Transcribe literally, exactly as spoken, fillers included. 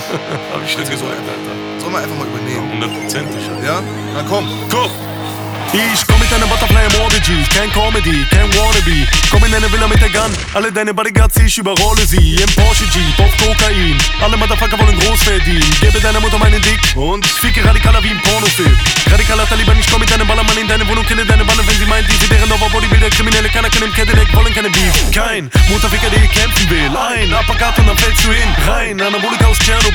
Hab ich schon gesagt, Alter. Sollen wir einfach mal übernehmen? Hundertprozentig. Ja? Na komm. Komm! Ich komm mit deiner Butterfly Emoji, kein Comedy, kein Wannabe. Komm in deine Villa mit der Gun, alle deine Bodyguards, ich überrolle sie. Im Porsche Jeep, auf Kokain, alle Motherfucker wollen groß verdienen. Gebe deiner Mutter meinen Dick und ficke radikaler wie im Pornofilm. Radikaler Taliban, ich komm mit deinem Ballermann in deine Wohnung, kille deine Banne, wenn sie meint, diese deren Overbodybuilder, Kriminelle, keiner kann im Cadillac, wollen keine Beef. Kein Mutterficker, der kämpfen will, ein Uppercut und dann fällst du hin. Rein, Anabolika aus Tschernobyl.